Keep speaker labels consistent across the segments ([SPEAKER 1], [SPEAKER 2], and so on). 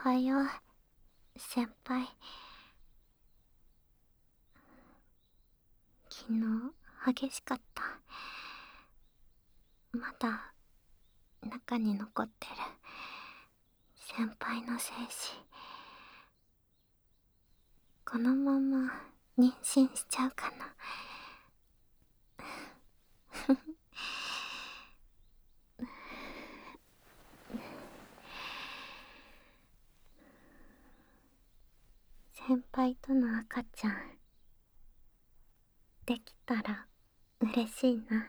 [SPEAKER 1] はよう、先輩。昨日激しかった。まだ中に残ってる先輩の精子。このまま妊娠しちゃうかな。先輩との赤ちゃんできたら嬉しいな。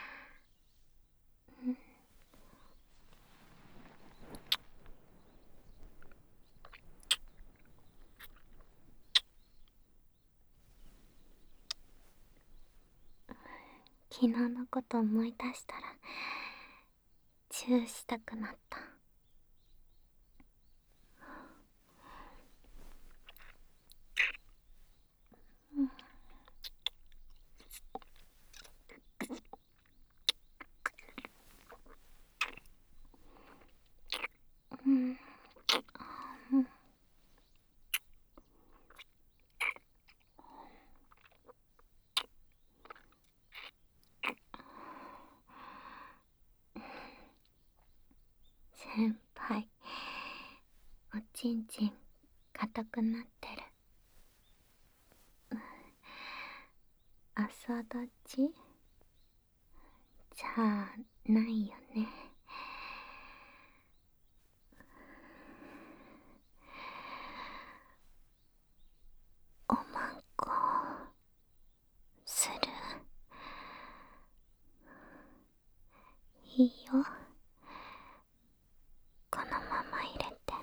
[SPEAKER 1] 昨日のこと思い出したらチューしたくなった。先輩、おちんちん硬くなってる。朝立ちじゃないよね。おまんこする？いいよ、このまま入れて。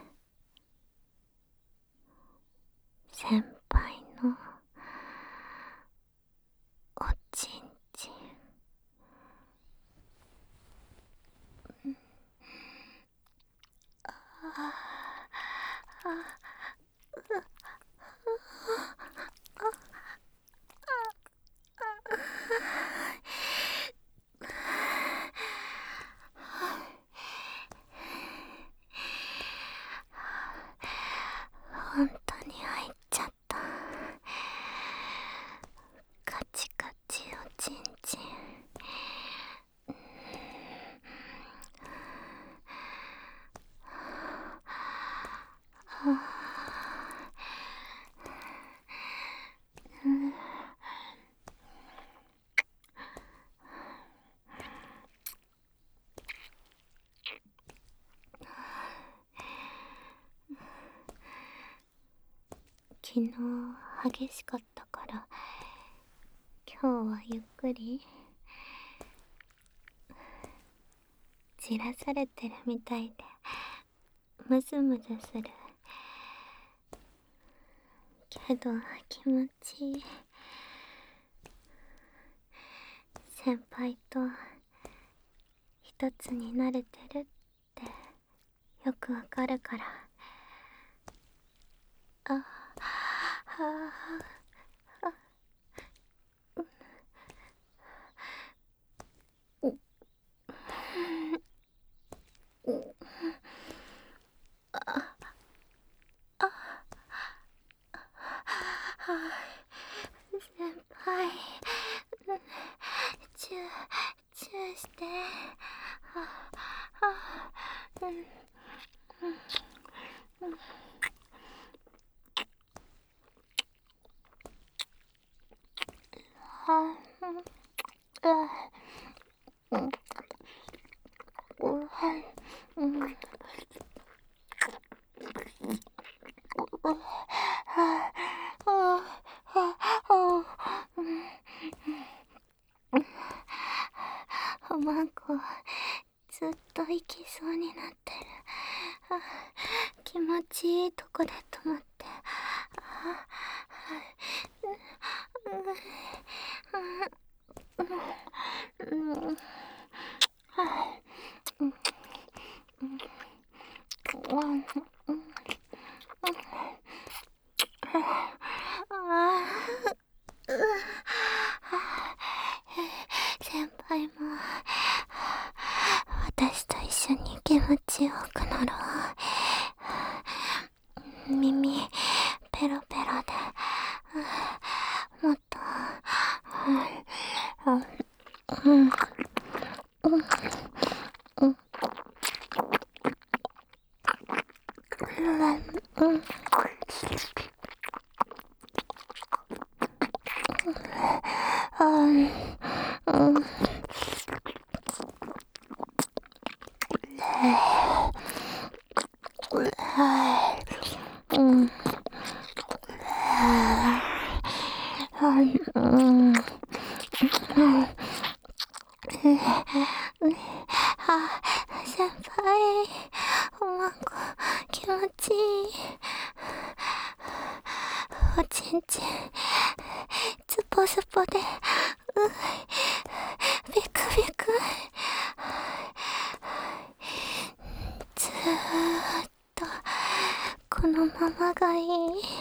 [SPEAKER 1] 先輩のおちんちん。本当に入っちゃった。カチカチおちんちん。昨日激しかったから今日はゆっくり。じらされてるみたいでムズムズするけど気持ちいい。先輩と一つになれてるってよくわかるから。あ先輩、チューして。おまんこずっと行きそうになってる。気持ちいいとこで止まって。先輩も私と一緒に気持ちよくなろう。 耳ペロペロで、もっと、先輩、おまんこ気持ちいい。おちんちんつぽすぽで、ビクビク。ずーっとこのままがいい。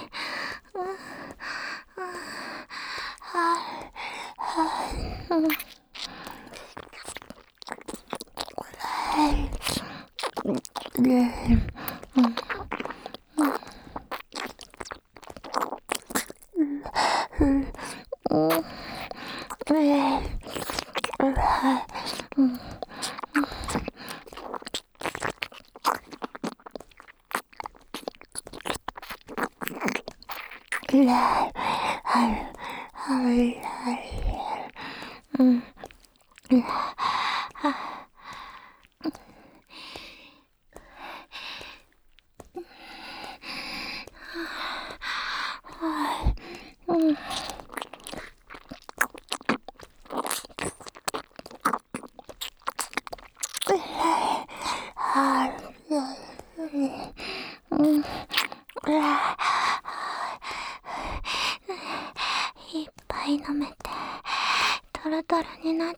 [SPEAKER 1] いっぱい飲めてトロトロになって、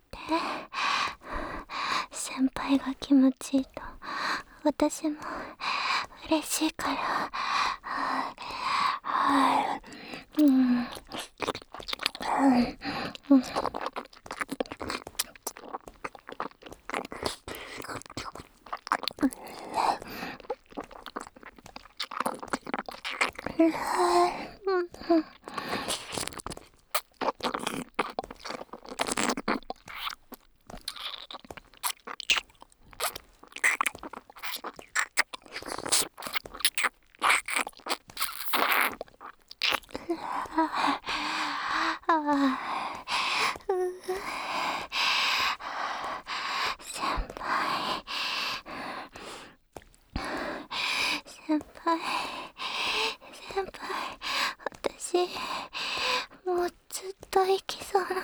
[SPEAKER 1] 先輩が気持ちいいと私も嬉しいから。先輩、先輩、私、もうずっと行きそうなの。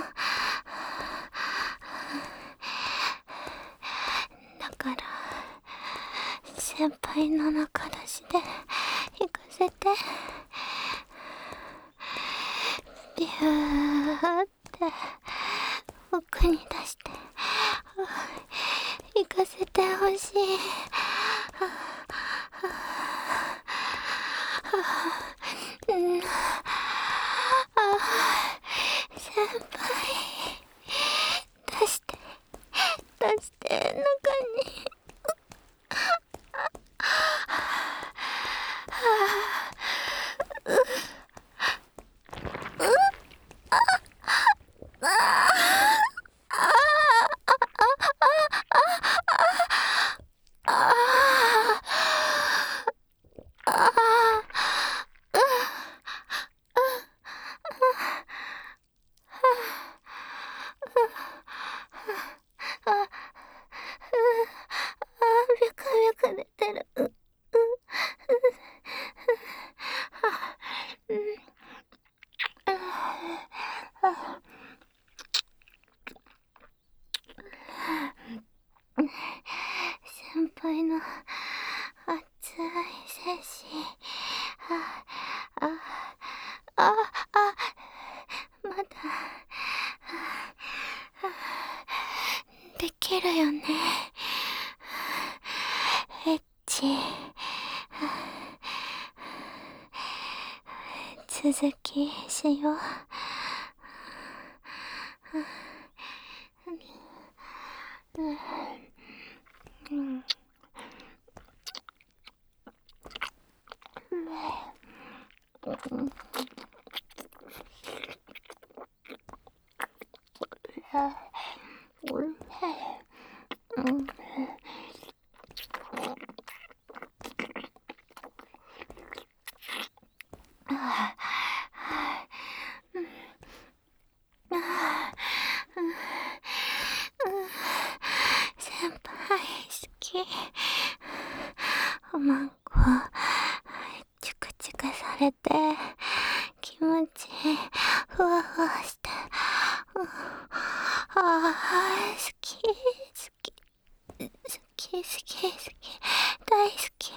[SPEAKER 1] だから、先輩の中出しで行かせて。ビューって奥に出して行かせてほしい。先輩、出して出して中に。ビクビク出てる。先輩の熱い精子、まだできるよね。エッチ続きしよう。 先輩好き。おまんこチクチクされて気持ちいい。ふわふわして、好き好き好き好き好き大好き。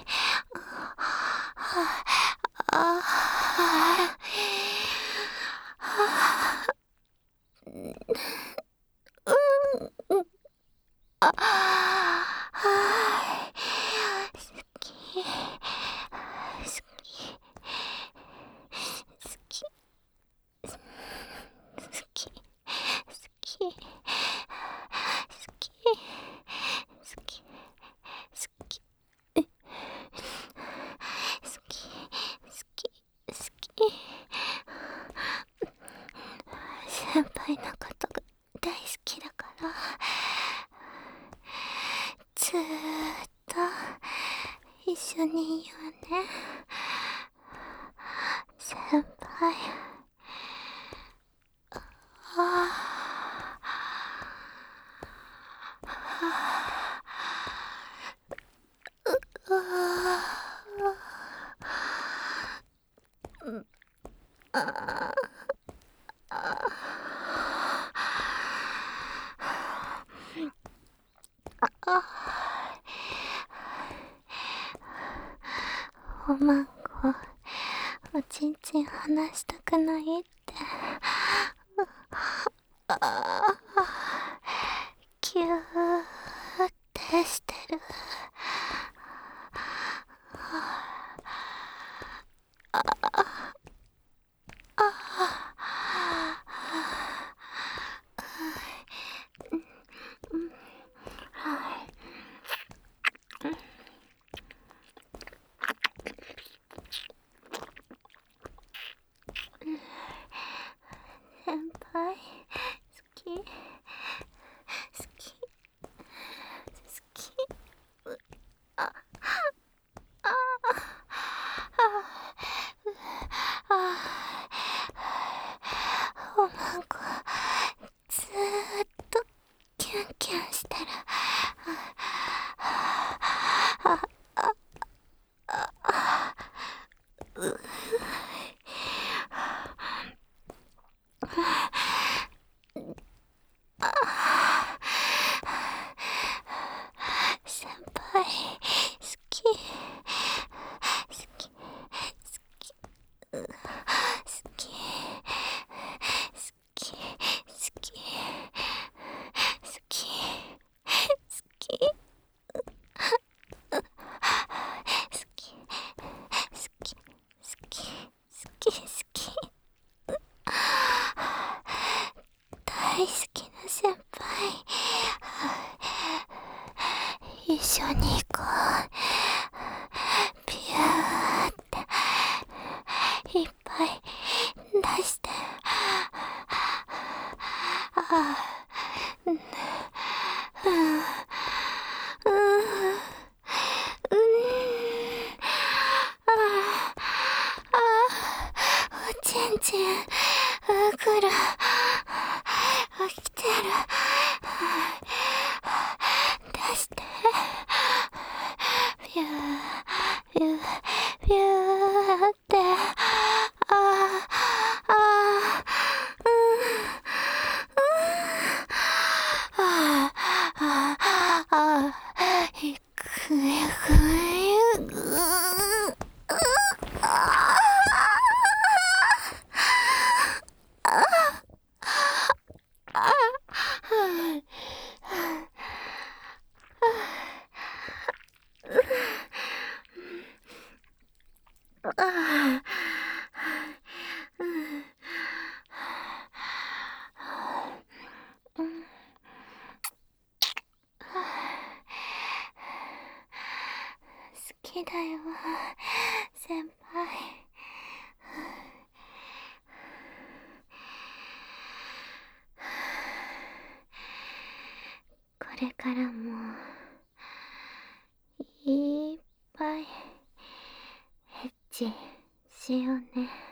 [SPEAKER 1] 先輩のことが大好きだから、ずーっと一緒にいようね、先輩。おまんこ、おちんちん離したくないって。キューってしてる。先輩好き好き好き。おまんこずーっとキュンキュンしてる。先輩好き好き好き好き好き好き好き好き大好きな先輩、一緒に行こう。ビューっていっぱい出して。おちんちんぐる起きてる。出して。ビュービュービューって。いくえくえぐ好きだよ、先輩。 れからもいっぱいエッチしようね。